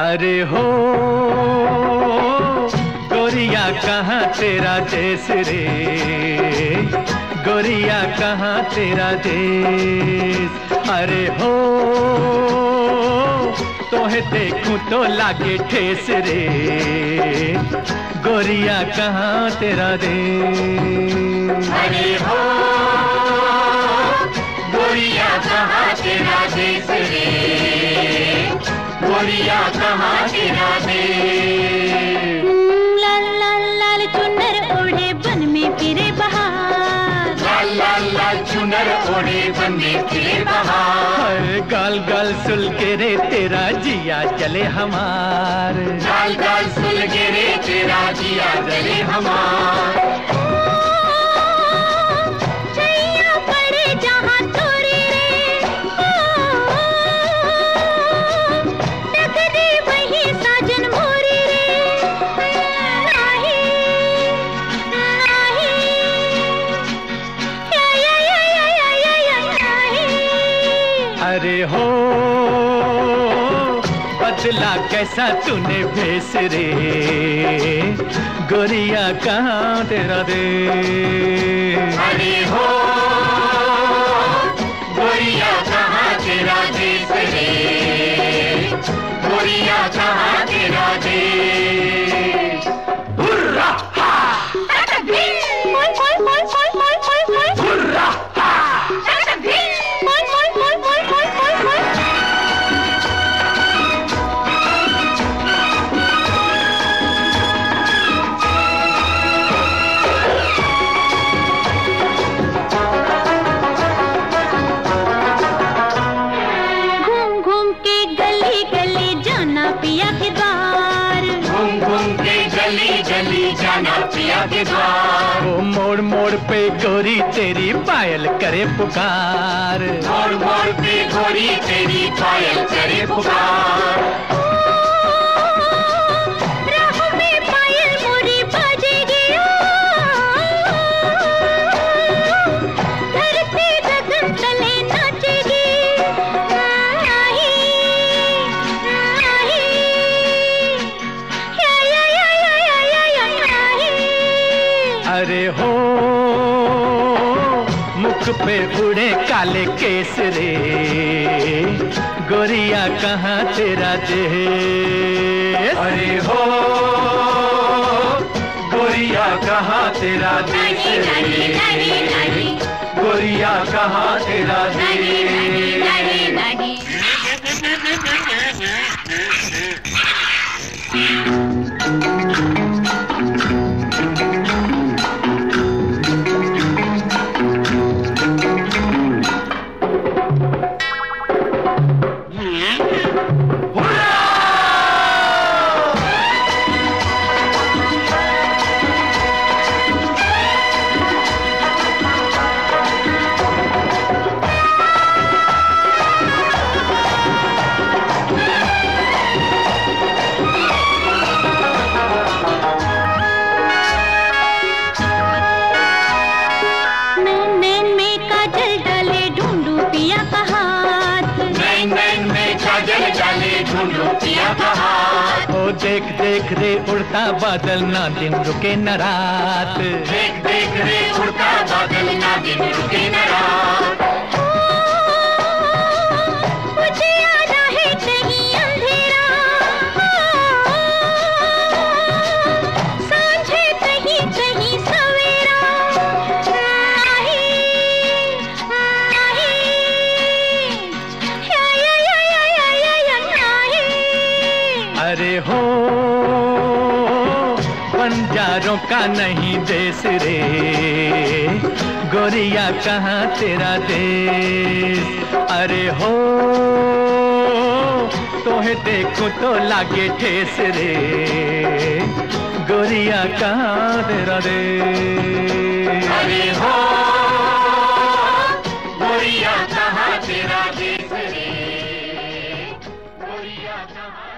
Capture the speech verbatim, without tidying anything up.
अरे हो गोरिया कहाँ तेरा देश रे, गोरिया कहाँ तेरा देश। अरे हो तोहे देखूं तो लागे ठेस रे, गोरिया कहाँ तेरा देश। अरे हो गोरिया कहाँ तेरा देश रे, गोरिया कहाँ तेरा देश। लाल लाल लाल चुनर ओढ़े बन में फिरे बहार, लाल लाल लाल चुनर ओढ़े बन में फिरे बहार। गाल गाल सुल के रे तेरा जिया जले हमार, गाल गाल सुल के रे तेरा जिया जले हमार। अरे हो बदला कैसा तूने भेस रे, गोरिया कहाँ तेरा देश। अरे हो गोरिया कहाँ तेरा देश रे, गोरिया कहाँ तेरा देश। हुर्रा हा हुर्रा हा। पिया के द्वार, वो मोड़ मोड़ पे गोरी तेरी पायल करे पुकार, मोड़ मोड़ पे गोरी तेरी पायल करे पुकार। राह में पायल मोरी बाजेगी, धरती गगन तले नाचेगी। अरे हो मुख पे उड़े काले केस रे, गोरिया कहाँ तेरा देश। अरे हो गोरिया कहाँ तेरा देश रे, गोरिया कहाँ तेरा देश। ओ देख देख रे उड़ता बादल ना दिन रुके न रात, देख देख रे उड़ता बादल ना दिन रुके न रात। मुझे आना है कहीं अंधेरा, सांझे कहीं कहीं सवेरा। अरे हो बंजारों का नहीं देश रे, गोरिया कहाँ तेरा देश। अरे हो तोहे देखूं तो लागे ठेस रे, गोरिया कहाँ तेरा देश। अरे हो गोरिया कहाँ तेरा देश रे, गोरिया कहाँ